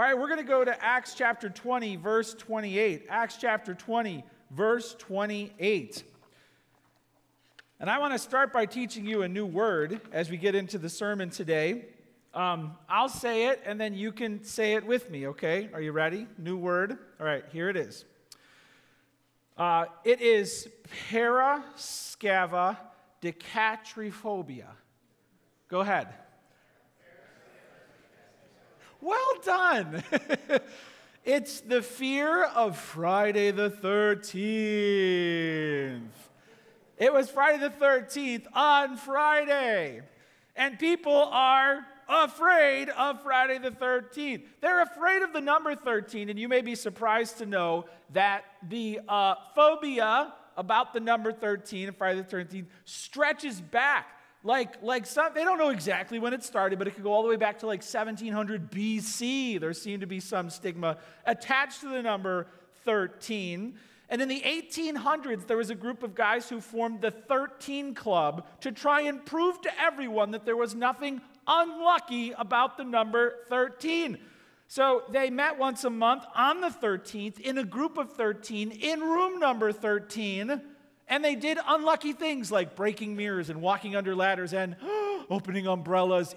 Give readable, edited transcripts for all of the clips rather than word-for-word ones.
All right, we're going to go to Acts chapter 20, verse 28. Acts chapter 20, verse 28. And I want to start by teaching you a new word as we get into the sermon today. I'll say it, and then you can say it with me, okay? Are you ready? New word. All right, here it is. It is parascavadecatriphobia. Go ahead. Well done. It's the fear of Friday the 13th. It was Friday the 13th on Friday. And people are afraid of Friday the 13th. They're afraid of the number 13, and you may be surprised to know that the phobia about the number 13, Friday the 13th, stretches back. Like some, they don't know exactly when it started, but it could go all the way back to like 1700 BC. There seemed to be some stigma attached to the number 13. And in the 1800s, there was a group of guys who formed the 13 Club to try and prove to everyone that there was nothing unlucky about the number 13. So they met once a month on the 13th in a group of 13 in room number 13. And they did unlucky things like breaking mirrors and walking under ladders and opening umbrellas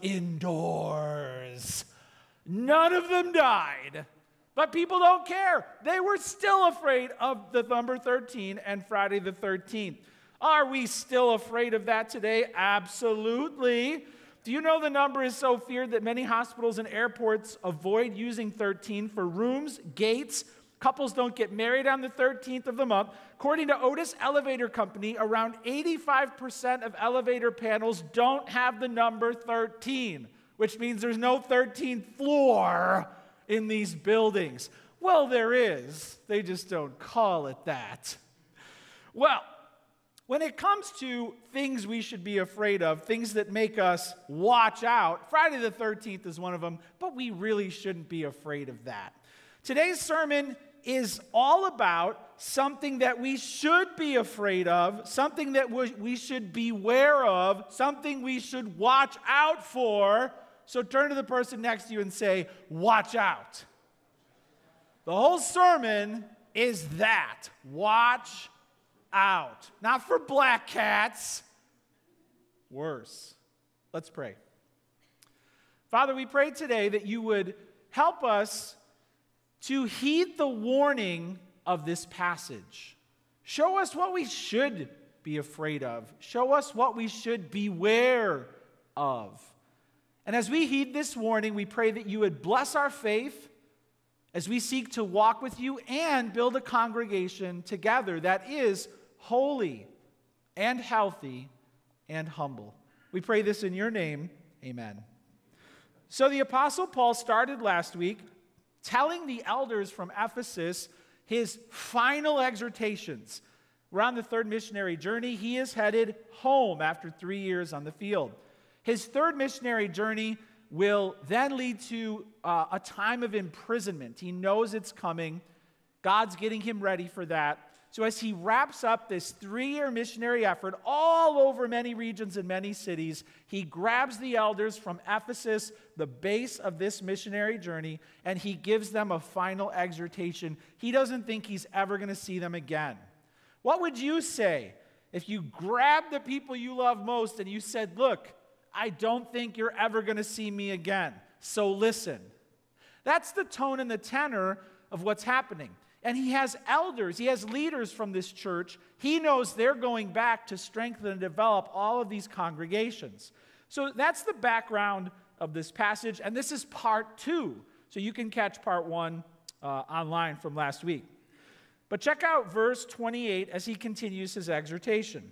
indoors. None of them died. But people don't care. They were still afraid of the number 13 and Friday the 13th. Are we still afraid of that today? Absolutely. Do you know the number is so feared that many hospitals and airports avoid using 13 for rooms, gates? Couples don't get married on the 13th of the month. According to Otis Elevator Company, around 85% of elevator panels don't have the number 13, which means there's no 13th floor in these buildings. Well, there is. They just don't call it that. Well, when it comes to things we should be afraid of, things that make us watch out, Friday the 13th is one of them, but we really shouldn't be afraid of that. Today's sermon is all about something that we should be afraid of, something that we should beware of, something we should watch out for. So turn to the person next to you and say, watch out. The whole sermon is that. Watch out. Not for black cats. Worse. Let's pray. Father, we pray today that you would help us to heed the warning of this passage. Show us what we should be afraid of. Show us what we should beware of. And as we heed this warning, we pray that you would bless our faith as we seek to walk with you and build a congregation together that is holy and healthy and humble. We pray this in your name. Amen. So the Apostle Paul started last week telling the elders from Ephesus his final exhortations. We're on the third missionary journey. He is headed home after 3 years on the field. His third missionary journey will then lead to a time of imprisonment. He knows it's coming. God's getting him ready for that. So as he wraps up this 3-year missionary effort all over many regions and many cities, he grabs the elders from Ephesus, the base of this missionary journey, and he gives them a final exhortation. He doesn't think he's ever going to see them again. What would you say if you grabbed the people you love most and you said, look, I don't think you're ever going to see me again, so listen. That's the tone and the tenor of what's happening. And he has elders, he has leaders from this church. He knows they're going back to strengthen and develop all of these congregations. So that's the background of this passage, and this is part 2. So you can catch part 1 online from last week. But check out verse 28 as he continues his exhortation.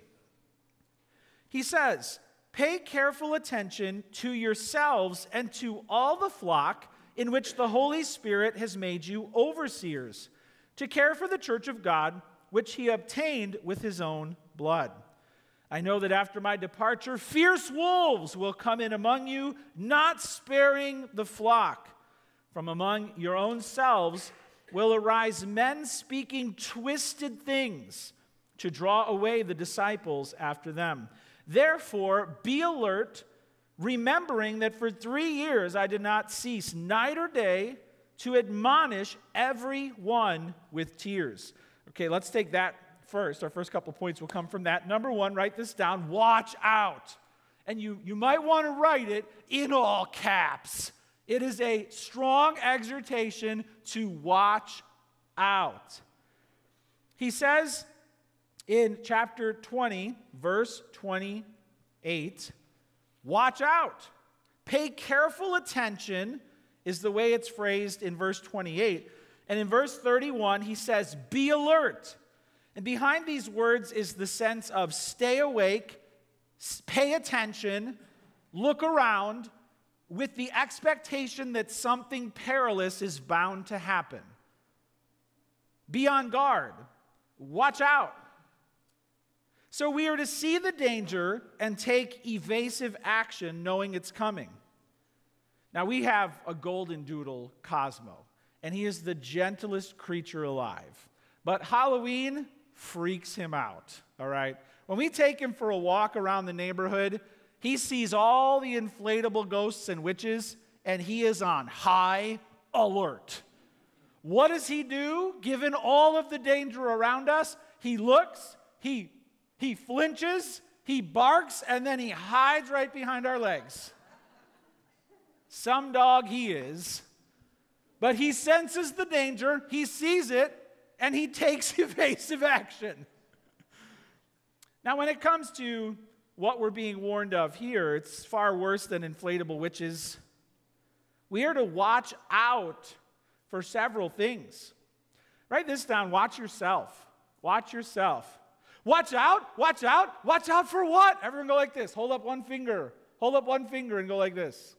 He says, "Pay careful attention to yourselves and to all the flock in which the Holy Spirit has made you overseers, to care for the church of God, which he obtained with his own blood. I know that after my departure, fierce wolves will come in among you, not sparing the flock. From among your own selves will arise men speaking twisted things to draw away the disciples after them. Therefore, be alert, remembering that for 3 years I did not cease night or day to admonish everyone with tears. Okay, let's take that first. Our first couple points will come from that. Number one, write this down, watch out. And you might want to write it in all caps. It is a strong exhortation to watch out. He says in chapter 20, verse 28, watch out. Pay careful attention is the way it's phrased in verse 28. And in verse 31, he says, be alert. And behind these words is the sense of stay awake, pay attention, look around, with the expectation that something perilous is bound to happen. Be on guard. Watch out. So we are to see the danger and take evasive action knowing it's coming. Now we have a golden doodle, Cosmo, and he is the gentlest creature alive. But Halloween freaks him out, all right? When we take him for a walk around the neighborhood, he sees all the inflatable ghosts and witches, and he is on high alert. What does he do, given all of the danger around us? He looks, he flinches, he barks, and then he hides right behind our legs. Some dog he is. But he senses the danger, he sees it, and he takes evasive action. Now, when it comes to what we're being warned of here, it's far worse than inflatable witches. We are to watch out for several things. Write this down. Watch yourself. Watch yourself. Watch out. Watch out. Watch out for what? Everyone go like this. Hold up one finger. Hold up one finger and go like this.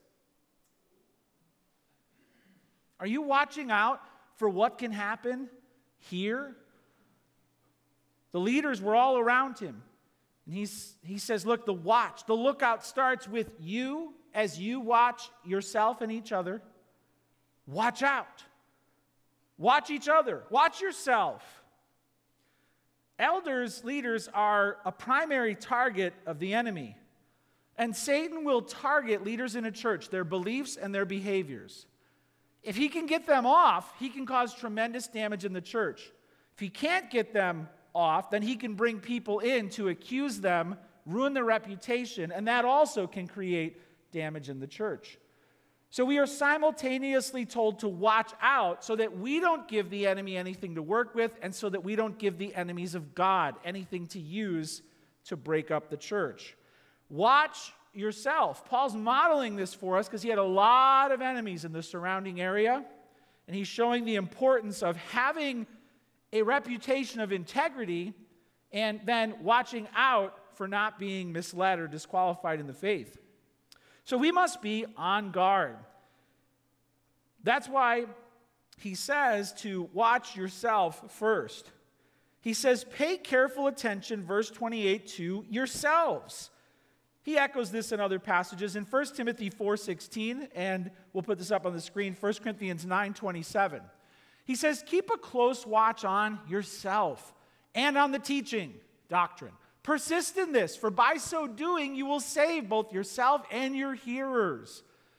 Are you watching out for what can happen here? The leaders were all around him. And he says, look, the lookout starts with you as you watch yourself and each other. Watch out. Watch each other. Watch yourself. Elders, leaders are a primary target of the enemy. And Satan will target leaders in a church, their beliefs and their behaviors. If he can get them off, he can cause tremendous damage in the church. If he can't get them off, then he can bring people in to accuse them, ruin their reputation, and that also can create damage in the church. So we are simultaneously told to watch out so that we don't give the enemy anything to work with and so that we don't give the enemies of God anything to use to break up the church. Watch yourself. Paul's modeling this for us because he had a lot of enemies in the surrounding area, and he's showing the importance of having a reputation of integrity and then watching out for not being misled or disqualified in the faith. So we must be on guard. That's why he says to watch yourself first. He says, pay careful attention, verse 28, to yourselves. He echoes this in other passages. In 1 Timothy 4:16, and we'll put this up on the screen, 1 Corinthians 9:27. He says, keep a close watch on yourself and on the teaching, doctrine. Persist in this, for by so doing you will save both yourself and your hearers.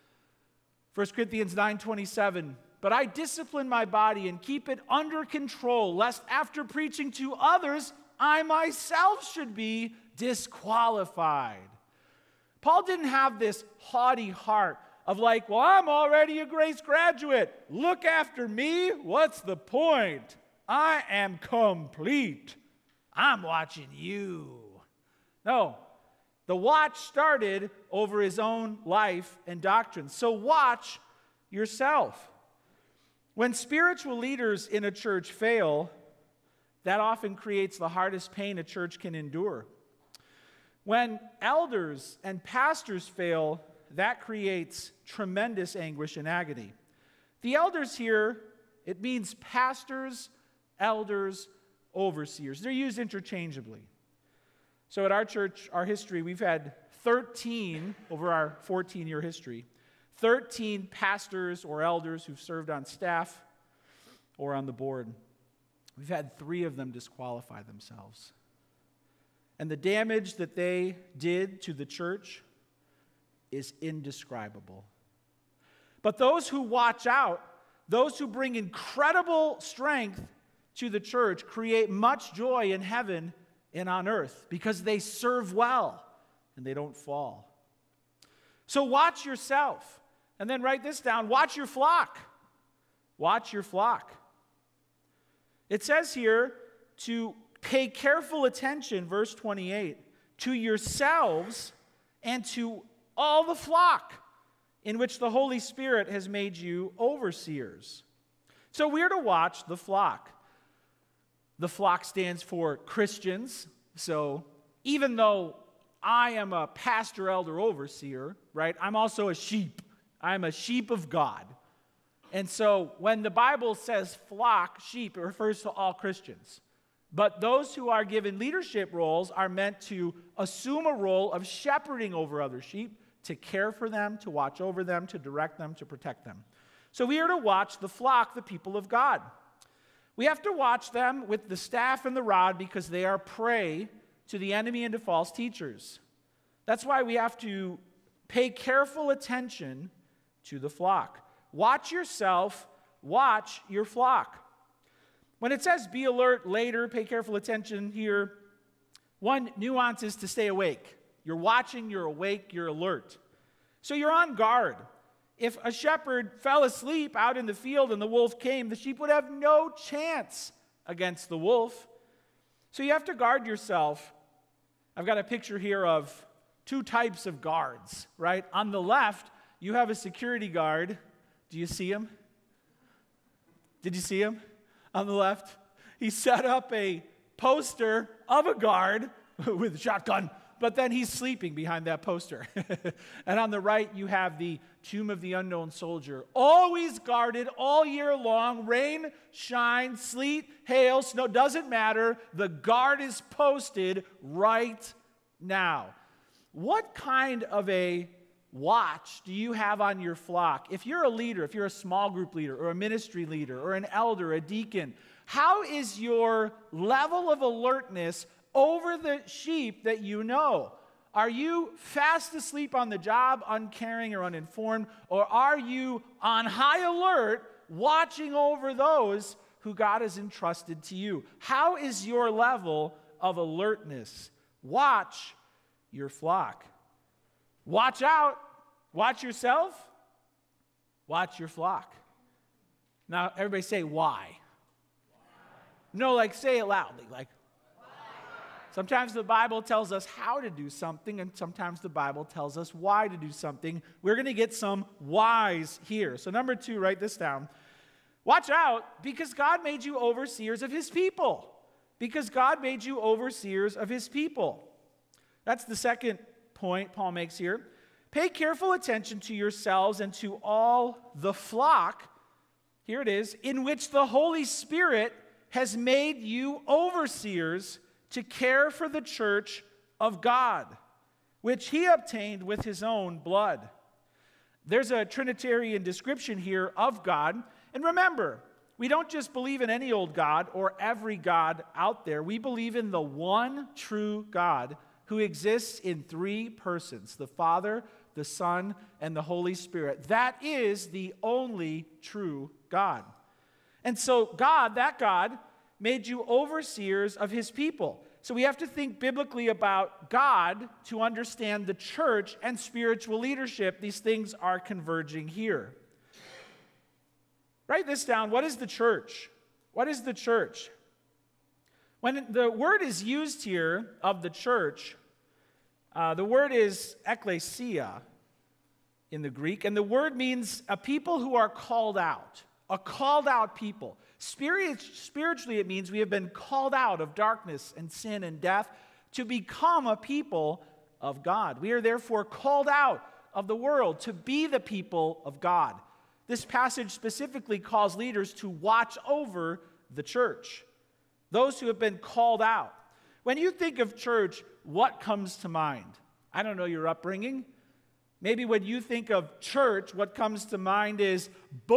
1 Corinthians 9:27, but I discipline my body and keep it under control, lest after preaching to others, I myself should be disqualified. Paul didn't have this haughty heart of like, well, I'm already a Grace graduate. Look after me. What's the point? I am complete. I'm watching you. No, the watch started over his own life and doctrine. So watch yourself. When spiritual leaders in a church fail, that often creates the hardest pain a church can endure. When elders and pastors fail, that creates tremendous anguish and agony. The elders here, it means pastors, elders, overseers. They're used interchangeably. So at our church, our history, we've had 13, over our 14-year history, 13 pastors or elders who've served on staff or on the board. We've had 3 of them disqualify themselves. And the damage that they did to the church is indescribable. But those who watch out those who bring incredible strength to the church create much joy in heaven and on earth because they serve well and they don't fall. So watch yourself. And then write this down. Watch your flock. Watch your flock. It says here to pay careful attention, verse 28, to yourselves and to all the flock in which the Holy Spirit has made you overseers. So we're to watch the flock. The flock stands for Christians. So even though I am a pastor, elder, overseer, right, I'm also a sheep. I'm a sheep of God. And so when the Bible says flock, sheep, it refers to all Christians. But those who are given leadership roles are meant to assume a role of shepherding over other sheep, to care for them, to watch over them, to direct them, to protect them. So we are to watch the flock, the people of God. We have to watch them with the staff and the rod because they are prey to the enemy and to false teachers. That's why we have to pay careful attention to the flock. Watch yourself, watch your flock. When it says be alert later, pay careful attention here, one nuance is to stay awake. You're watching, you're awake, you're alert. So you're on guard. If a shepherd fell asleep out in the field and the wolf came, the sheep would have no chance against the wolf. So you have to guard yourself. I've got a picture here of two types of guards, right? On the left, you have a security guard. Do you see him? Did you see him on the left? He set up a poster of a guard with a shotgun, but then he's sleeping behind that poster. And on the right, you have the tomb of the unknown soldier, always guarded all year long. Rain, shine, sleet, hail, snow, doesn't matter. The guard is posted right now. What kind of a watch do you have on your flock? If you're a leader, if you're a small group leader or a ministry leader or an elder, a deacon, how is your level of alertness over the sheep that you know? Are you fast asleep on the job, uncaring or uninformed, or are you on high alert watching over those who God has entrusted to you? How is your level of alertness? Watch your flock. Watch out. Watch yourself. Watch your flock. Now, everybody say, why? No, like, say it loudly. Like, sometimes the Bible tells us how to do something, and sometimes the Bible tells us why to do something. We're going to get some whys here. So number 2, write this down. Watch out, because God made you overseers of his people. Because God made you overseers of his people. That's the second point Paul makes here. Pay careful attention to yourselves and to all the flock, here it is, in which the Holy Spirit has made you overseers to care for the church of God, which he obtained with his own blood. There's a Trinitarian description here of God. And remember, we don't just believe in any old God or every God out there. We believe in the one true God who exists in 3 persons, the Father, the Son, and the Holy Spirit. That is the only true God. And so God, that God, made you overseers of his people. So we have to think biblically about God to understand the church and spiritual leadership. These things are converging here. Write this down. What is the church? What is the church? When the word is used here of the church, the word is ekklesia in the Greek, and the word means a people who are called out, a called out people. Spiritually, it means we have been called out of darkness and sin and death to become a people of God. We are therefore called out of the world to be the people of God. This passage specifically calls leaders to watch over the church, those who have been called out. When you think of church, what comes to mind? I don't know your upbringing. Maybe when you think of church, what comes to mind is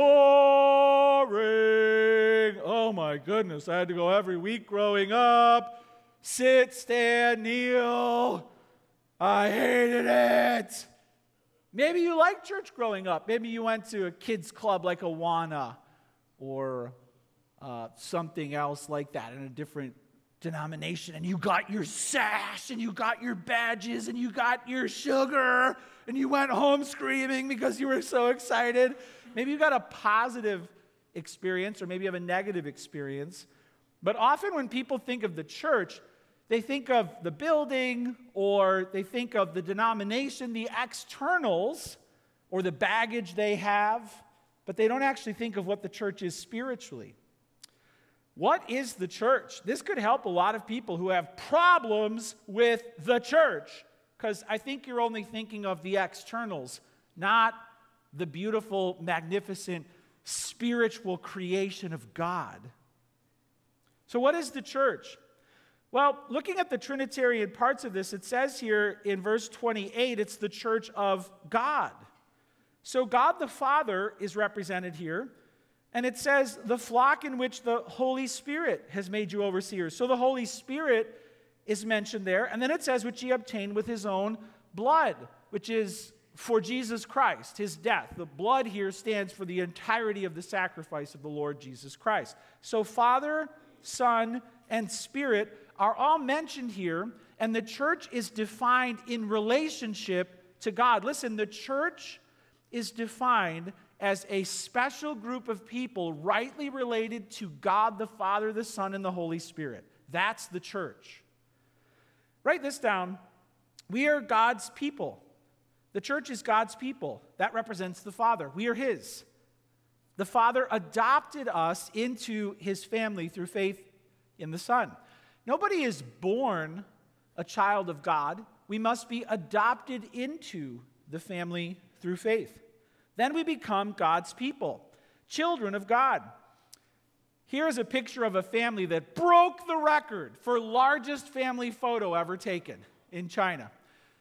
boring. Oh my goodness, I had to go every week growing up. Sit, stand, kneel. I hated it. Maybe you liked church growing up. Maybe you went to a kids club like Awana, or something else like that in a different denomination, and you got your sash, and you got your badges, and you got your sugar, and you went home screaming because you were so excited. Maybe you got a positive experience, or maybe you have a negative experience. But often when people think of the church, they think of the building, or they think of the denomination, the externals, or the baggage they have, but they don't actually think of what the church is spiritually. What is the church? This could help a lot of people who have problems with the church, because I think you're only thinking of the externals, not the beautiful, magnificent, spiritual creation of God. So what is the church? Well, looking at the Trinitarian parts of this, it says here in verse 28, it's the church of God. So God the Father is represented here. And it says, the flock in which the Holy Spirit has made you overseers. So the Holy Spirit is mentioned there. And then it says, which he obtained with his own blood, which is for Jesus Christ, his death. The blood here stands for the entirety of the sacrifice of the Lord Jesus Christ. So Father, Son, and Spirit are all mentioned here. And the church is defined in relationship to God. Listen, the church is defined as a special group of people rightly related to God the Father, the Son, and the Holy Spirit. That's the church. Write this down. We are God's people. The church is God's people. That represents the Father. We are His. The Father adopted us into His family through faith in the Son. Nobody is born a child of God. We must be adopted into the family through faith. Then we become God's people, children of God. Here's a picture of a family that broke the record for largest family photo ever taken in China.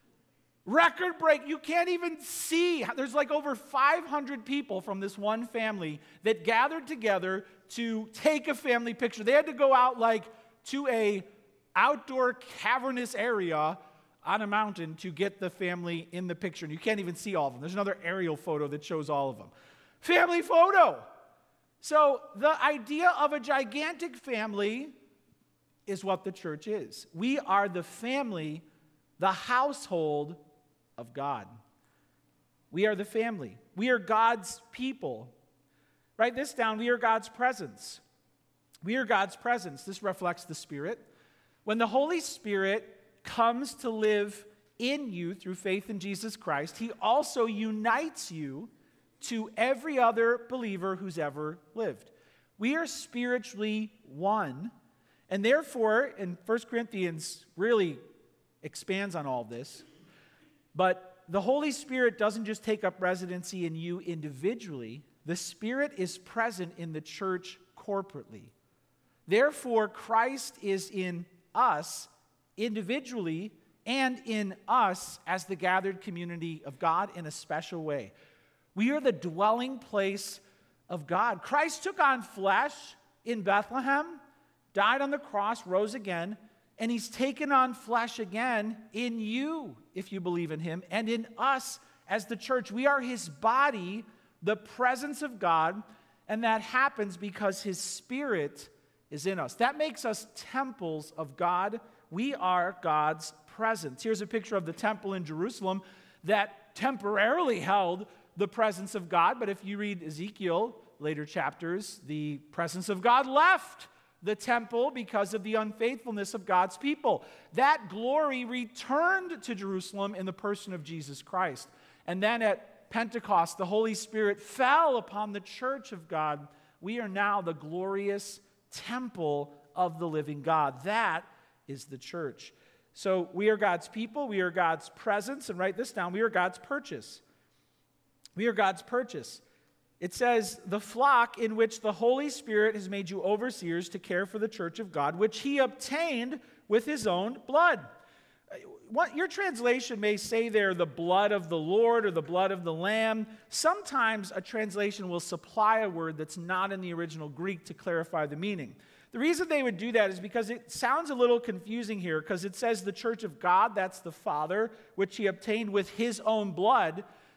Record break. You can't even see. There's like over 500 people from this one family that gathered together to take a family picture. They had to go out like to a outdoor cavernous area on a mountain to get the family in the picture. And you can't even see all of them. There's another aerial photo that shows all of them. Family photo. So the idea of a gigantic family is what the church is. We are the family, the household of God. We are the family. We are God's people. Write this down. We are God's presence. We are God's presence. This reflects the Spirit. When the Holy Spirit comes to live in you through faith in Jesus Christ, He also unites you to every other believer who's ever lived. We are spiritually one, and therefore, and 1 Corinthians really expands on all this, but the Holy Spirit doesn't just take up residency in you individually. The Spirit is present in the church corporately. Therefore, Christ is in us individually and in us as the gathered community of God in a special way. We are the dwelling place of God. Christ took on flesh in Bethlehem, died on the cross, rose again, and He's taken on flesh again in you, if you believe in Him, and in us as the church. We are His body, the presence of God, and that happens because His Spirit is in us. That makes us temples of God. We are God's presence. Here's a picture of the temple in Jerusalem that temporarily held the presence of God. But if you read Ezekiel, later chapters, the presence of God left the temple because of the unfaithfulness of God's people. That glory returned to Jerusalem in the person of Jesus Christ. And then at Pentecost, the Holy Spirit fell upon the church of God. We are now the glorious temple of the living God. That is the church. So we are God's people, we are God's presence, and write this down, we are God's purchase. We are God's purchase. It says, the flock in which the Holy Spirit has made you overseers to care for the church of God, which He obtained with His own blood. Your translation may say there, the blood of the Lord or the blood of the Lamb. Sometimes a translation will supply a word that's not in the original Greek to clarify the meaning. The reason they would do that is because it sounds a little confusing here, because it says the church of God, that's the Father, which He obtained with His own blood.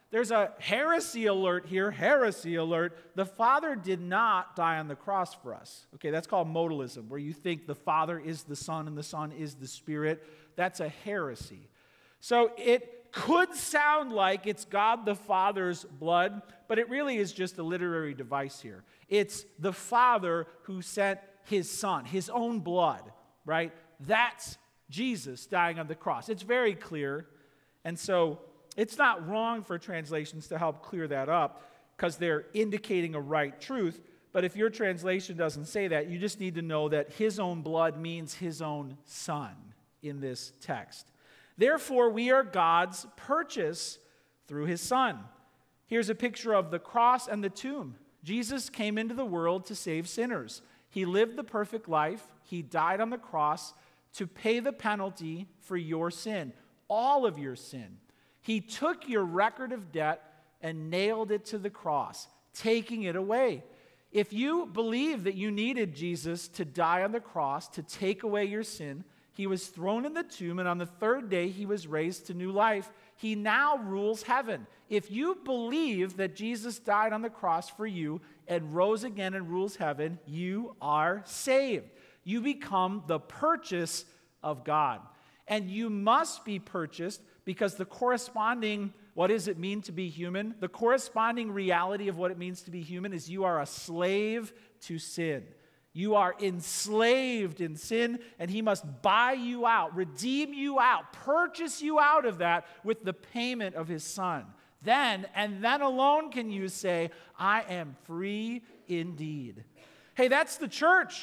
there's a heresy alert here, heresy alert. The Father did not die on the cross for us. Okay, that's called modalism, where you think the Father is the Son and the Son is the Spirit. That's a heresy. So it could sound like it's God the Father's blood, but it really is just a literary device here. It's the Father who sent his Son, his own blood, right? That's Jesus dying on the cross. It's very clear. And so it's not wrong for translations to help clear that up because they're indicating a right truth. But if your translation doesn't say that, you just need to know that his own blood means his own Son in this text. Therefore, we are God's purchase through his Son. Here's a picture of the cross and the tomb. Jesus came into the world to save sinners. He lived the perfect life. He died on the cross to pay the penalty for your sin, all of your sin. He took your record of debt and nailed it to the cross, taking it away. If you believe that you needed Jesus to die on the cross to take away your sin, he was thrown in the tomb, and on the third day he was raised to new life. He now rules heaven. If you believe that Jesus died on the cross for you and rose again and rules heaven, you are saved. You become the purchase of God. And you must be purchased because the corresponding, what does it mean to be human? The corresponding reality of what it means to be human is you are a slave to sin. You are enslaved in sin, and he must buy you out, redeem you out, purchase you out of that with the payment of his Son. Then, and then alone can you say, I am free indeed. Hey, that's the church.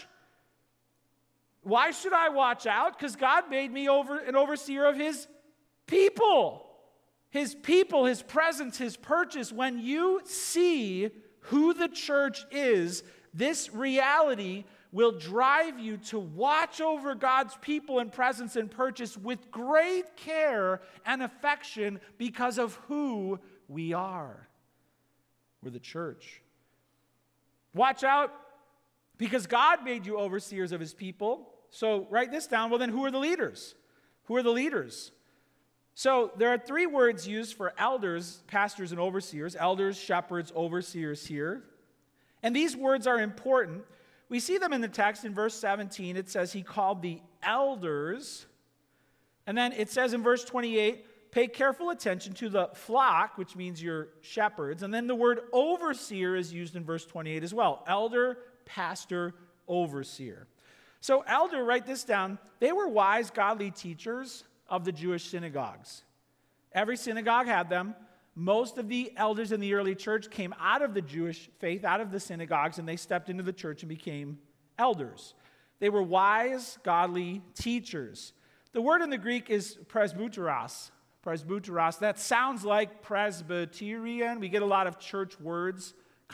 Why should I watch out? Because God made me an overseer of his people. His people, his presence, his purchase. When you see who the church is, this reality will drive you to watch over God's people and presence and purchase with great care and affection because of who we are. We're the church. Watch out because God made you overseers of his people. So write this down. Well, then who are the leaders? Who are the leaders? So there are three words used for elders, pastors, and overseers. Elders, shepherds, overseers here. And these words are important. We see them in the text in verse 17. It says he called the elders. And then it says in verse 28, pay careful attention to the flock, which means your shepherds. And then the word overseer is used in verse 28 as well. Elder, pastor, overseer. So elder, write this down. They were wise, godly teachers of the Jewish synagogues. Every synagogue had them. Most of the elders in the early church came out of the Jewish faith, out of the synagogues, and they stepped into the church and became elders. They were wise, godly teachers. The word in the Greek is presbyteros. Presbyteros. That sounds like Presbyterian. We get a lot of church words,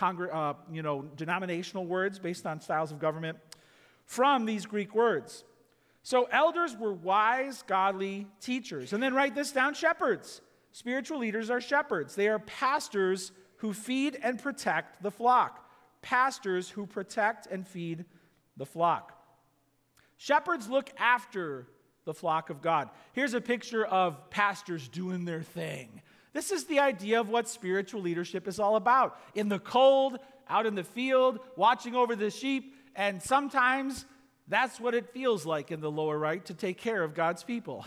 denominational words based on styles of government from these Greek words. So elders were wise, godly teachers. And then write this down, shepherds. Spiritual leaders are shepherds. They are pastors who feed and protect the flock. Pastors who protect and feed the flock. Shepherds look after the flock of God. Here's a picture of pastors doing their thing. This is the idea of what spiritual leadership is all about. In the cold, out in the field, watching over the sheep, and sometimes that's what it feels like in the lower right to take care of God's people.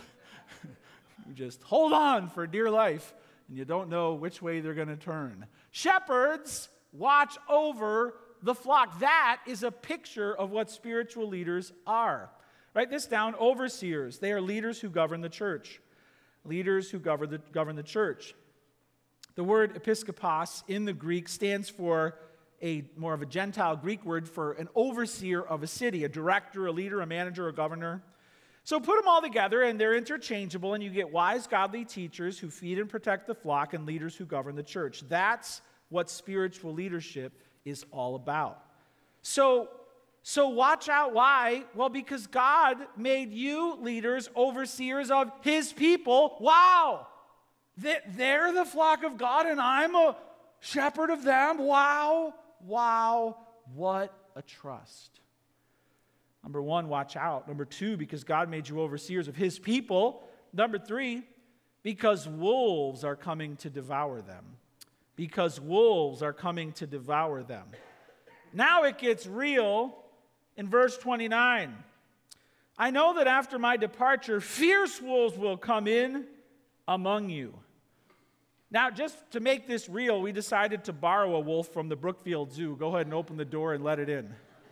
You just hold on for dear life, and you don't know which way they're going to turn. Shepherds watch over the flock. That is a picture of what spiritual leaders are. Write this down, overseers. They are leaders who govern the church. Leaders who govern the church. The word episkopos in the Greek stands for more of a Gentile Greek word for an overseer of a city, a director, a leader, a manager, a governor. So put them all together, and they're interchangeable, and you get wise, godly teachers who feed and protect the flock and leaders who govern the church. That's what spiritual leadership is all about. So watch out. Why? Well, because God made you leaders, overseers of his people. Wow! They're the flock of God, and I'm a shepherd of them. Wow! Wow! What a trust. Number one, watch out. Number two, because God made you overseers of his people. Number three, because wolves are coming to devour them. Because wolves are coming to devour them. Now it gets real in verse 29. I know that after my departure, fierce wolves will come in among you. Now, just to make this real, we decided to borrow a wolf from the Brookfield Zoo. Go ahead and open the door and let it in.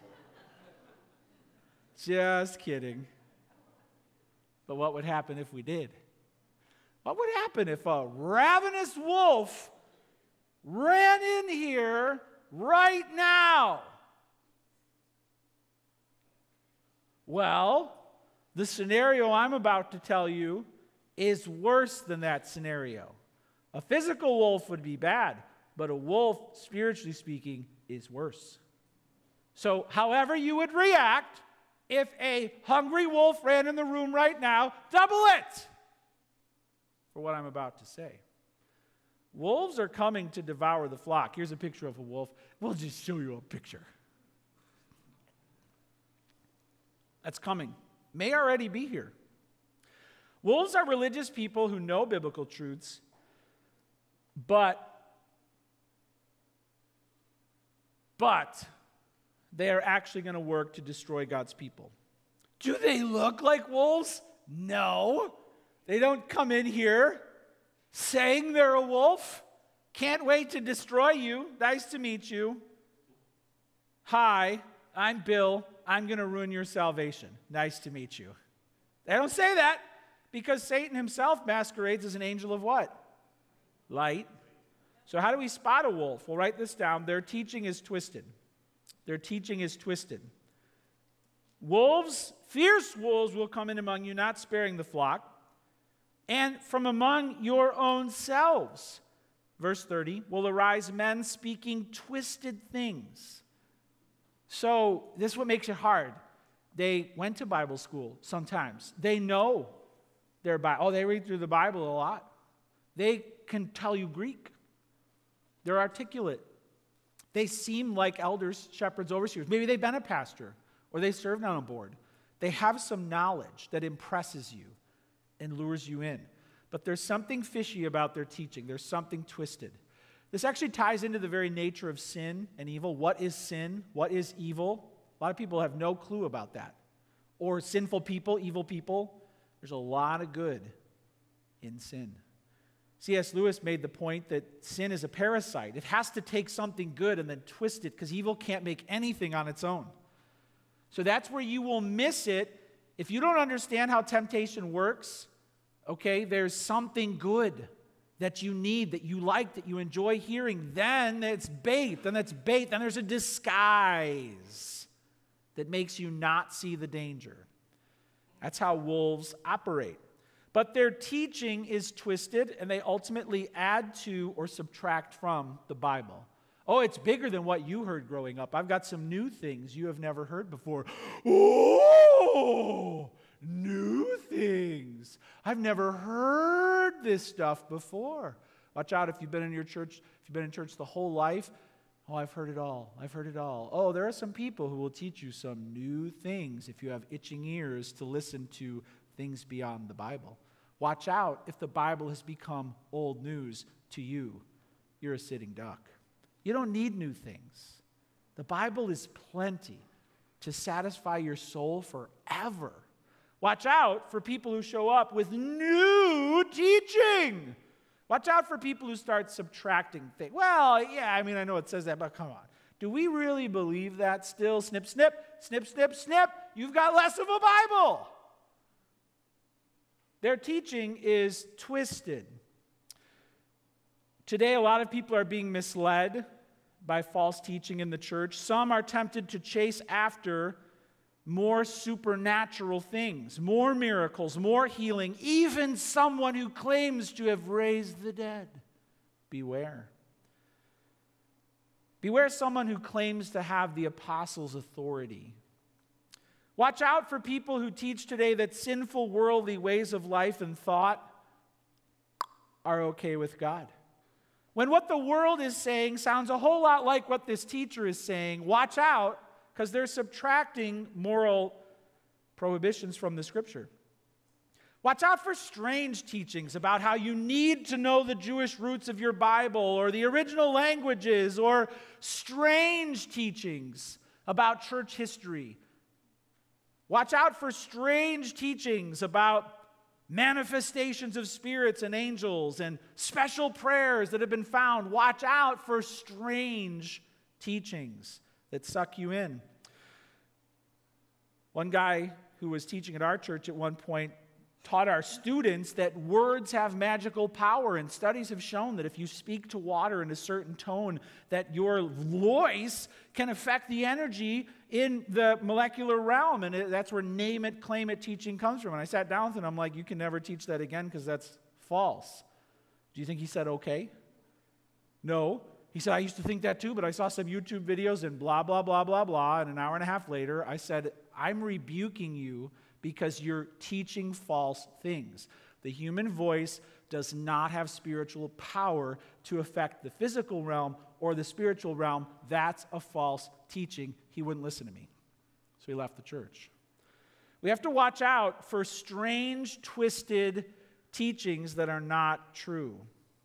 Just kidding. But what would happen if we did? What would happen if a ravenous wolf ran in here right now? Well, the scenario I'm about to tell you is worse than that scenario. A physical wolf would be bad, but a wolf, spiritually speaking, is worse. So, however you would react if a hungry wolf ran in the room right now, double it for what I'm about to say. Wolves are coming to devour the flock. Here's a picture of a wolf. We'll just show you a picture. That's coming. May already be here. Wolves are religious people who know biblical truths, but they are actually going to work to destroy God's people. Do they look like wolves? No. They don't come in here saying they're a wolf. Can't wait to destroy you. Nice to meet you. Hi, I'm Bill. I'm going to ruin your salvation. Nice to meet you. They don't say that because Satan himself masquerades as an angel of what? Light. So how do we spot a wolf? Well, write this down. Their teaching is twisted. Their teaching is twisted. Wolves, fierce wolves will come in among you, not sparing the flock, and from among your own selves, verse 30, will arise men speaking twisted things. So this is what makes it hard. They went to Bible school sometimes. They know their Bible. Oh, they read through the Bible a lot. They can tell you Greek. They're articulate. They seem like elders, shepherds, overseers. Maybe they've been a pastor or they served on a board. They have some knowledge that impresses you and lures you in. But there's something fishy about their teaching. There's something twisted. This actually ties into the very nature of sin and evil. What is sin? What is evil? A lot of people have no clue about that. Or sinful people, evil people. There's a lot of good in sin. C.S. Lewis made the point that sin is a parasite. It has to take something good and then twist it because evil can't make anything on its own. So that's where you will miss it. If you don't understand how temptation works, okay, there's something good that you need, that you like, that you enjoy hearing, then it's bait, then there's a disguise that makes you not see the danger. That's how wolves operate. But their teaching is twisted, and they ultimately add to or subtract from the Bible. Oh, it's bigger than what you heard growing up. I've got some new things you have never heard before. Oh, new things. I've never heard this stuff before. Watch out if you've been in your church, if you've been in church the whole life. Oh, I've heard it all. I've heard it all. Oh, there are some people who will teach you some new things if you have itching ears to listen to things beyond the Bible. Watch out if the Bible has become old news to you. You're a sitting duck. You don't need new things. The Bible is plenty to satisfy your soul forever. Watch out for people who show up with new teaching. Watch out for people who start subtracting things. Well, yeah, I mean, I know it says that, but come on. Do we really believe that still? Snip, snip, snip, snip, snip. You've got less of a Bible. Their teaching is twisted. Today, a lot of people are being misled by false teaching in the church. Some are tempted to chase after more supernatural things, more miracles, more healing, even someone who claims to have raised the dead. Beware. Beware someone who claims to have the apostles' authority. Watch out for people who teach today that sinful, worldly ways of life and thought are okay with God. When what the world is saying sounds a whole lot like what this teacher is saying, watch out, because they're subtracting moral prohibitions from the Scripture. Watch out for strange teachings about how you need to know the Jewish roots of your Bible or the original languages, or strange teachings about church history. Watch out for strange teachings about manifestations of spirits and angels and special prayers that have been found. Watch out for strange teachings that suck you in. One guy who was teaching at our church at one point taught our students that words have magical power, and studies have shown that if you speak to water in a certain tone, that your voice can affect the energy in the molecular realm, and that's where name it, claim it teaching comes from. And I sat down with him, I'm like, you can never teach that again because that's false. Do you think he said okay? No. He said, I used to think that too, but I saw some YouTube videos and blah, blah, blah, blah, blah, and an hour and a half later, I said, I'm rebuking you because you're teaching false things. The human voice does not have spiritual power to affect the physical realm or the spiritual realm. That's a false teaching. He wouldn't listen to me, so he left the church. We have to watch out for strange, twisted teachings that are not true.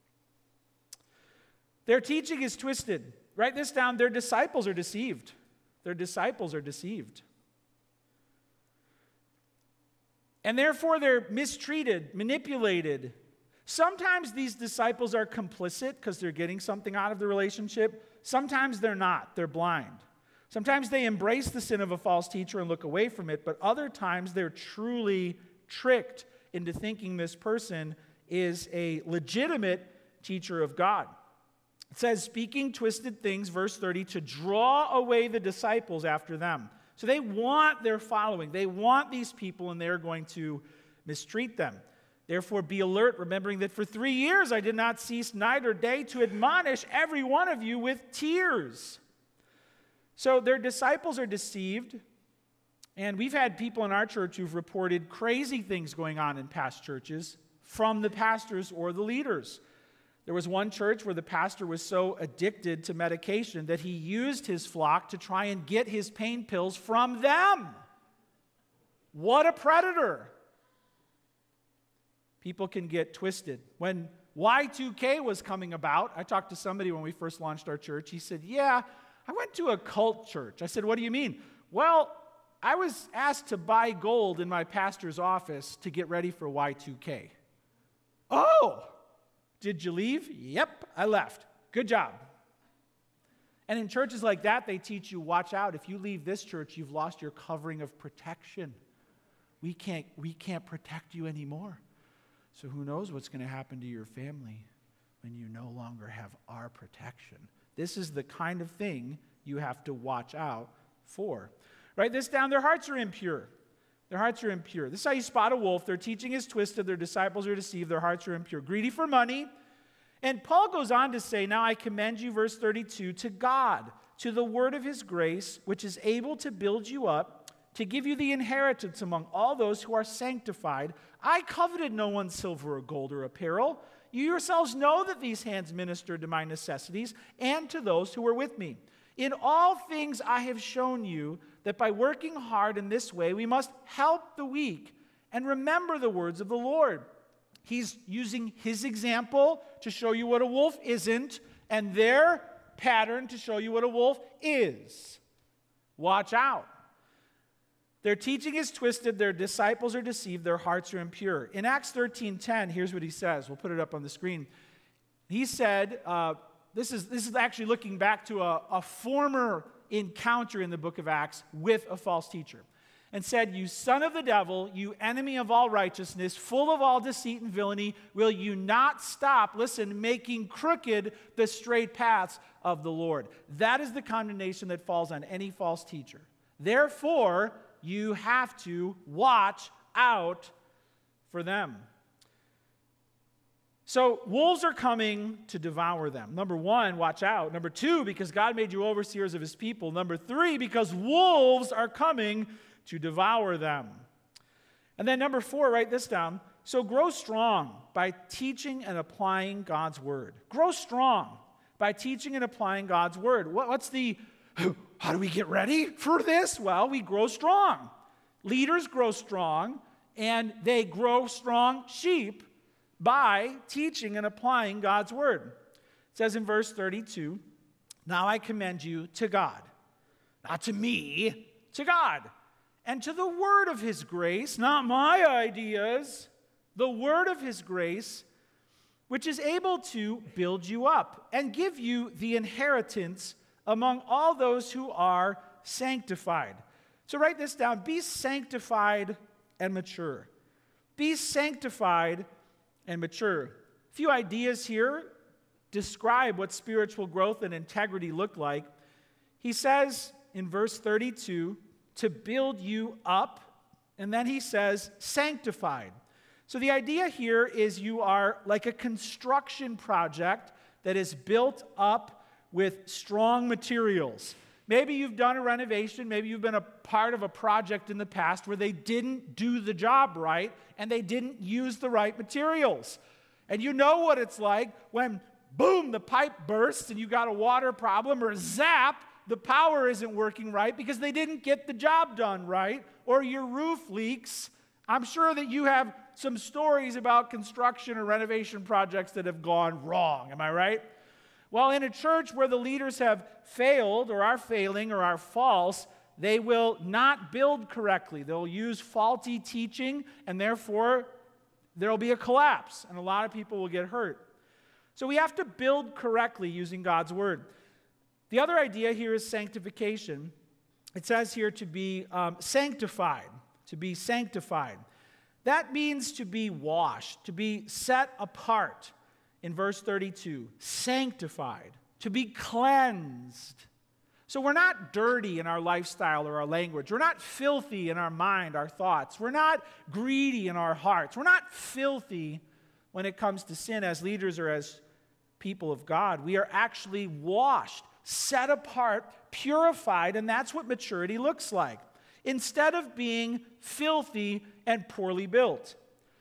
Their teaching is twisted. Write this down. Their disciples are deceived. Their disciples are deceived. And therefore, they're mistreated, manipulated. Sometimes these disciples are complicit because they're getting something out of the relationship. Sometimes they're not. They're blind. Sometimes they embrace the sin of a false teacher and look away from it, but other times they're truly tricked into thinking this person is a legitimate teacher of God. It says, speaking twisted things, verse 30, to draw away the disciples after them. So they want their following. They want these people, and they're going to mistreat them. Therefore, be alert, remembering that for 3 years I did not cease night or day to admonish every one of you with tears. So their disciples are deceived, and we've had people in our church who've reported crazy things going on in past churches from the pastors or the leaders. There was one church where the pastor was so addicted to medication that he used his flock to try and get his pain pills from them. What a predator. People can get twisted. When Y2K was coming about, I talked to somebody when we first launched our church. He said, yeah, I went to a cult church. I said, what do you mean? Well, I was asked to buy gold in my pastor's office to get ready for Y2K. Oh! Did you leave? Yep, I left. Good job. And in churches like that, they teach you, watch out. If you leave this church, you've lost your covering of protection. We can't protect you anymore. So who knows what's going to happen to your family when you no longer have our protection. This is the kind of thing you have to watch out for. Write this down. Their hearts are impure. Their hearts are impure. This is how you spot a wolf. Their teaching is twisted. Their disciples are deceived. Their hearts are impure. Greedy for money. And Paul goes on to say, now I commend you, verse 32, to God, to the word of his grace, which is able to build you up, to give you the inheritance among all those who are sanctified. I coveted no one's silver or gold or apparel. You yourselves know that these hands ministered to my necessities and to those who were with me. In all things I have shown you that by working hard in this way, we must help the weak and remember the words of the Lord. He's using his example to show you what a wolf isn't, and their pattern to show you what a wolf is. Watch out. Their teaching is twisted, their disciples are deceived, their hearts are impure. In Acts 13:10, here's what he says. We'll put it up on the screen. He said, this is actually looking back to a former encounter in the book of Acts with a false teacher, and said, you son of the devil, you enemy of all righteousness, full of all deceit and villainy, will you not stop, listen, making crooked the straight paths of the Lord? That is the condemnation that falls on any false teacher. Therefore, you have to watch out for them. So wolves are coming to devour them. Number one, watch out. Number two, because God made you overseers of his people. Number three, because wolves are coming to devour them. And then number four, write this down. So grow strong by teaching and applying God's word. Grow strong by teaching and applying God's word. How do we get ready for this? Well, we grow strong. Leaders grow strong, and they grow strong sheep by teaching and applying God's word. It says in verse 32, "Now I commend you to God," not to me, to God, "and to the word of his grace," not my ideas, "the word of his grace, which is able to build you up and give you the inheritance among all those who are sanctified." So write this down. Be sanctified and mature. Be sanctified and mature. A few ideas here describe what spiritual growth and integrity look like. He says in verse 32, to build you up, and then he says sanctified. So the idea here is you are like a construction project that is built up with strong materials. Maybe you've done a renovation, maybe you've been a part of a project in the past where they didn't do the job right and they didn't use the right materials. And you know what it's like when, boom, the pipe bursts and you got a water problem, or zap, the power isn't working right because they didn't get the job done right, or your roof leaks. I'm sure that you have some stories about construction or renovation projects that have gone wrong. Am I right? Well, in a church where the leaders have failed or are failing or are false, they will not build correctly. They'll use faulty teaching, and therefore there will be a collapse, and a lot of people will get hurt. So we have to build correctly using God's word. The other idea here is sanctification. It says here to be sanctified, to be sanctified. That means to be washed, to be set apart. In verse 32, sanctified, to be cleansed. So we're not dirty in our lifestyle or our language. We're not filthy in our mind, our thoughts. We're not greedy in our hearts. We're not filthy when it comes to sin as leaders or as people of God. We are actually washed, set apart, purified, and that's what maturity looks like. Instead of being filthy and poorly built.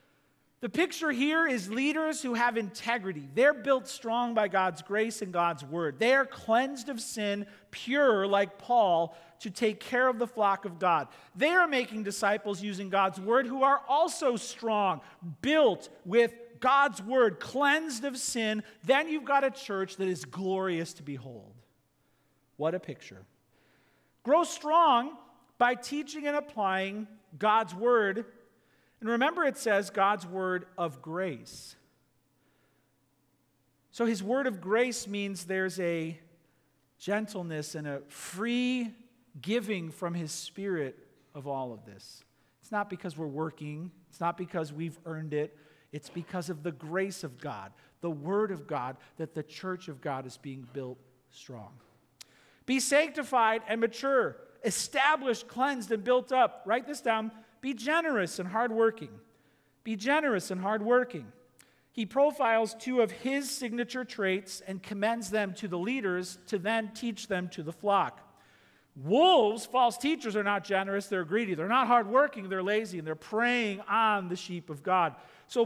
The picture here is leaders who have integrity. They're built strong by God's grace and God's word. They are cleansed of sin, pure like Paul, to take care of the flock of God. They are making disciples using God's word who are also strong, built with God's word, cleansed of sin. Then you've got a church that is glorious to behold. What a picture. Grow strong by teaching and applying God's word. And remember, it says God's word of grace. So his word of grace means there's a gentleness and a free giving from his spirit of all of this. It's not because we're working. It's not because we've earned it. It's because of the grace of God, the word of God, that the church of God is being built strong. Be sanctified and mature, established, cleansed, and built up. Write this down. Be generous and hardworking. Be generous and hardworking. He profiles two of his signature traits and commends them to the leaders to then teach them to the flock. Wolves, false teachers, are not generous, they're greedy. They're not hardworking, they're lazy, and they're preying on the sheep of God. So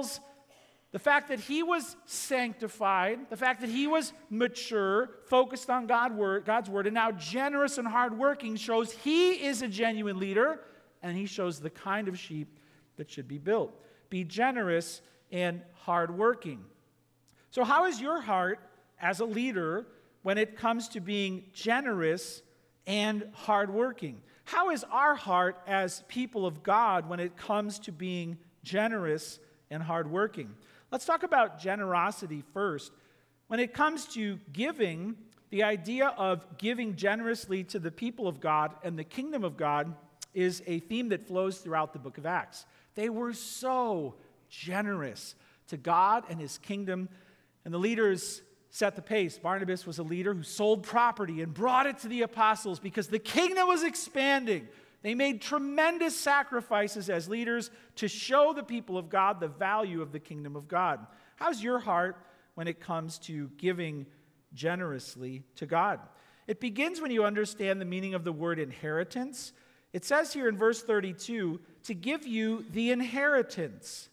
the fact that he was sanctified, the fact that he was mature, focused on God's word, and now generous and hardworking shows he is a genuine leader, and he shows the kind of sheep that should be built. Be generous and hardworking. So how is your heart as a leader when it comes to being generous and hardworking? How is our heart as people of God when it comes to being generous and hardworking? Let's talk about generosity first. When it comes to giving, the idea of giving generously to the people of God and the kingdom of God is a theme that flows throughout the book of Acts. They were so generous to God and his kingdom, and the leaders set the pace. Barnabas was a leader who sold property and brought it to the apostles because the kingdom was expanding. They made tremendous sacrifices as leaders to show the people of God the value of the kingdom of God. How's your heart when it comes to giving generously to God? It begins when you understand the meaning of the word inheritance. It says here in verse 32, to give you the inheritance,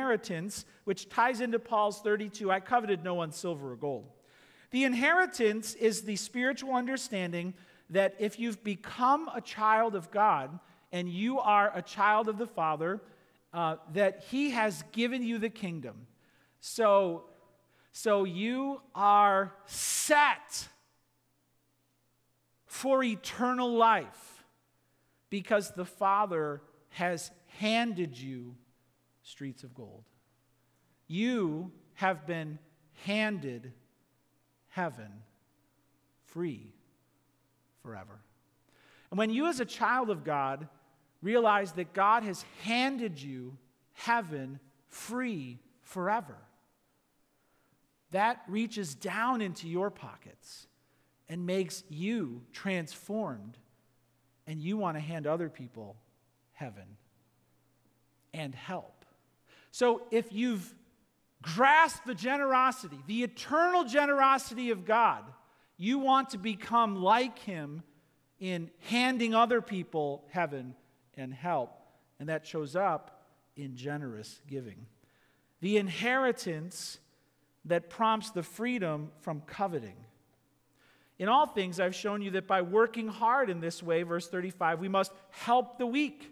which ties into Paul's 32, I coveted no one's silver or gold. The inheritance is the spiritual understanding that if you've become a child of God and you are a child of the Father, that he has given you the kingdom. So you are set for eternal life because the Father has handed you streets of gold. You have been handed heaven free forever. And when you as a child of God realize that God has handed you heaven free forever, that reaches down into your pockets and makes you transformed, and you want to hand other people heaven and help. So if you've grasped the generosity, the eternal generosity of God, you want to become like him in handing other people heaven and help, and that shows up in generous giving. The inheritance that prompts the freedom from coveting. In all things, I've shown you that by working hard in this way, verse 35, we must help the weak.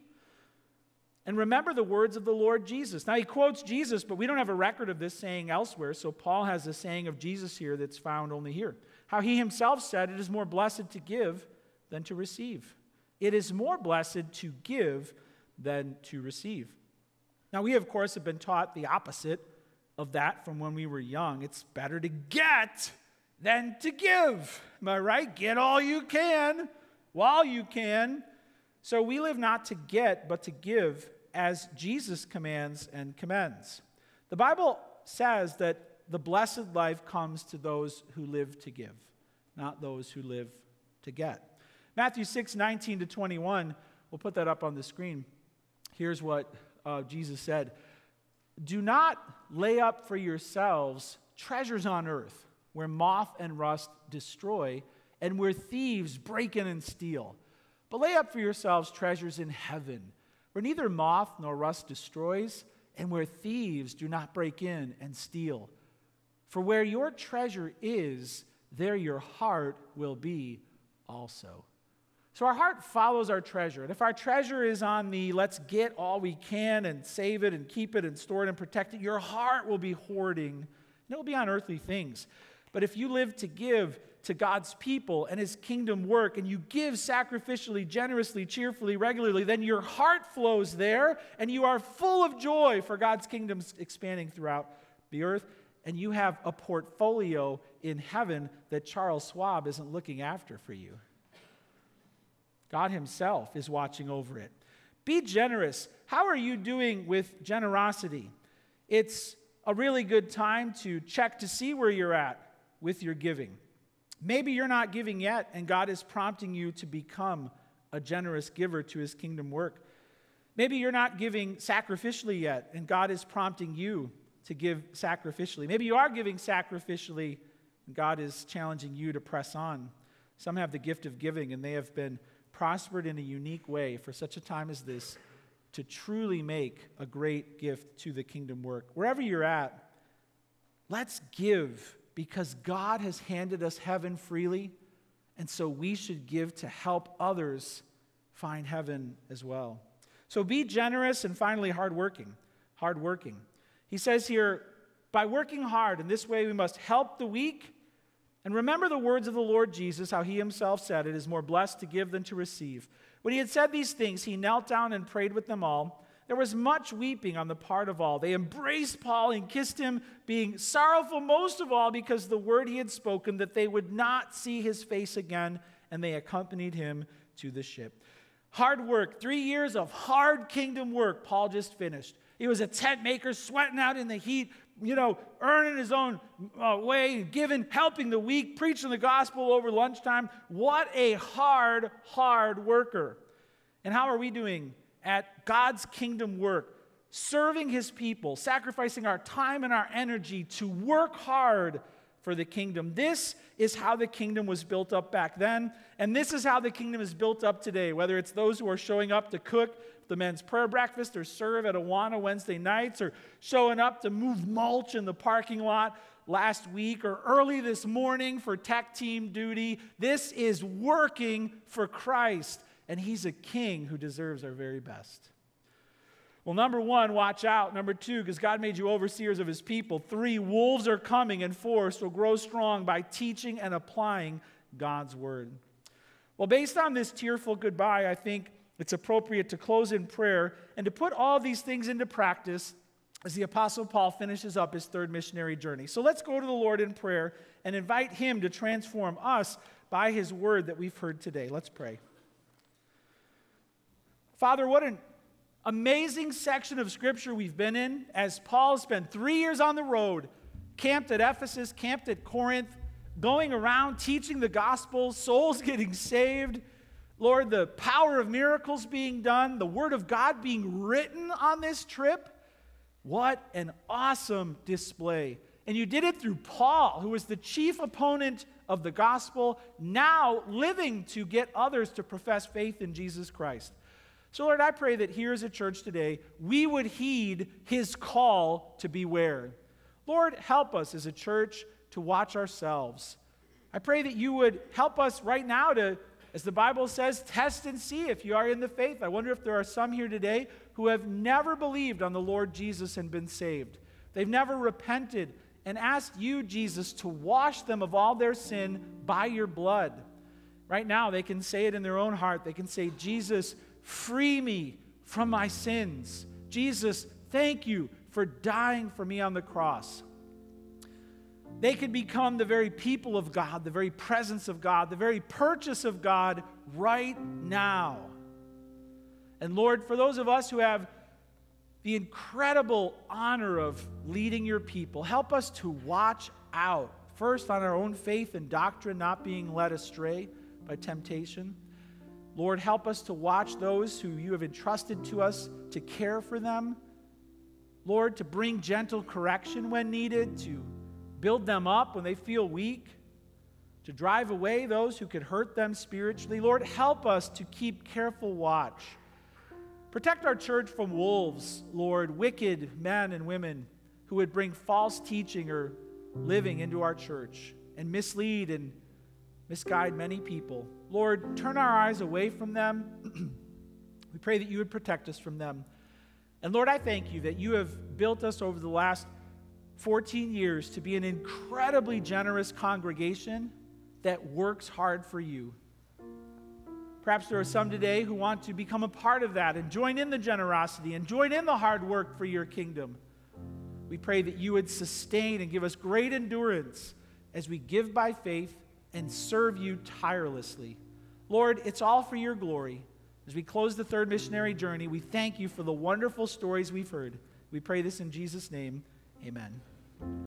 And remember the words of the Lord Jesus. Now, he quotes Jesus, but we don't have a record of this saying elsewhere, so Paul has a saying of Jesus here that's found only here. How he himself said, it is more blessed to give than to receive. It is more blessed to give than to receive. Now, we, of course, have been taught the opposite of that from when we were young. It's better to get than to give. Am I right? Get all you can while you can. So we live not to get, but to give as Jesus commands and commends. The Bible says that the blessed life comes to those who live to give, not those who live to get. Matthew 6:19-21, we'll put that up on the screen. Here's what Jesus said. Do not lay up for yourselves treasures on earth, where moth and rust destroy, and where thieves break in and steal. But lay up for yourselves treasures in heaven, where neither moth nor rust destroys, and where thieves do not break in and steal. For where your treasure is, there your heart will be also. So our heart follows our treasure. And if our treasure is on the let's get all we can and save it and keep it and store it and protect it, your heart will be hoarding, and it will be on earthly things. But if you live to give to God's people and his kingdom work, and you give sacrificially, generously, cheerfully, regularly, then your heart flows there, and you are full of joy for God's kingdom expanding throughout the earth, and you have a portfolio in heaven that Charles Schwab isn't looking after for you. God himself is watching over it. Be generous. How are you doing with generosity? It's a really good time to check to see where you're at with your giving. Maybe you're not giving yet, and God is prompting you to become a generous giver to his kingdom work. Maybe you're not giving sacrificially yet, and God is prompting you to give sacrificially. Maybe you are giving sacrificially, and God is challenging you to press on. Some have the gift of giving, and they have been prospered in a unique way for such a time as this to truly make a great gift to the kingdom work. Wherever you're at, let's give because God has handed us heaven freely, and so we should give to help others find heaven as well. So be generous and finally hardworking. Hardworking. He says here, by working hard in this way we must help the weak. And remember the words of the Lord Jesus, how he himself said, it is more blessed to give than to receive. When he had said these things, he knelt down and prayed with them all. There was much weeping on the part of all. They embraced Paul and kissed him, being sorrowful most of all because the word he had spoken, that they would not see his face again, and they accompanied him to the ship. Hard work, 3 years of hard kingdom work Paul just finished. He was a tent maker, sweating out in the heat, earning his own way, giving, helping the weak, preaching the gospel over lunchtime. What a hard, hard worker. And how are we doing at God's kingdom work? Serving his people, sacrificing our time and our energy to work hard for the kingdom. This is how the kingdom was built up back then, and this is how the kingdom is built up today, whether it's those who are showing up to cook the men's prayer breakfast or serve at Awana Wednesday nights or showing up to move mulch in the parking lot last week or early this morning for tech team duty. This is working for Christ, and he's a king who deserves our very best. Well, number one, watch out. Number two, because God made you overseers of his people. 3, wolves are coming. And 4, so grow strong by teaching and applying God's word. Well, based on this tearful goodbye, I think it's appropriate to close in prayer and to put all these things into practice as the Apostle Paul finishes up his 3rd missionary journey. So let's go to the Lord in prayer and invite him to transform us by his word that we've heard today. Let's pray. Father, what an amazing section of Scripture we've been in as Paul spent 3 years on the road, camped at Ephesus, camped at Corinth, going around teaching the gospel, souls getting saved. Lord, the power of miracles being done, the word of God being written on this trip. What an awesome display. And you did it through Paul, who was the chief opponent of the gospel, now living to get others to profess faith in Jesus Christ. So, Lord, I pray that here as a church today, we would heed his call to beware. Lord, help us as a church to watch ourselves. I pray that you would help us right now to, as the Bible says, test and see if you are in the faith. I wonder if there are some here today who have never believed on the Lord Jesus and been saved. They've never repented and asked you, Jesus, to wash them of all their sin by your blood. Right now, they can say it in their own heart. They can say, Jesus, free me from my sins. Jesus, thank you for dying for me on the cross. They could become the very people of God, the very presence of God, the very purchase of God right now. And Lord, for those of us who have the incredible honor of leading your people, help us to watch out, first on our own faith and doctrine, not being led astray by temptation. Lord, help us to watch those who you have entrusted to us, to care for them. Lord, to bring gentle correction when needed, to build them up when they feel weak, to drive away those who could hurt them spiritually. Lord, help us to keep careful watch. Protect our church from wolves, Lord, wicked men and women who would bring false teaching or living into our church and mislead and misguide many people. Lord, turn our eyes away from them. We pray that you would protect us from them. And Lord, I thank you that you have built us over the last 14 years to be an incredibly generous congregation that works hard for you. Perhaps there are some today who want to become a part of that and join in the generosity and join in the hard work for your kingdom. We pray that you would sustain and give us great endurance as we give by faith and serve you tirelessly. Lord, it's all for your glory. As we close the 3rd missionary journey, we thank you for the wonderful stories we've heard. We pray this in Jesus' name. Amen.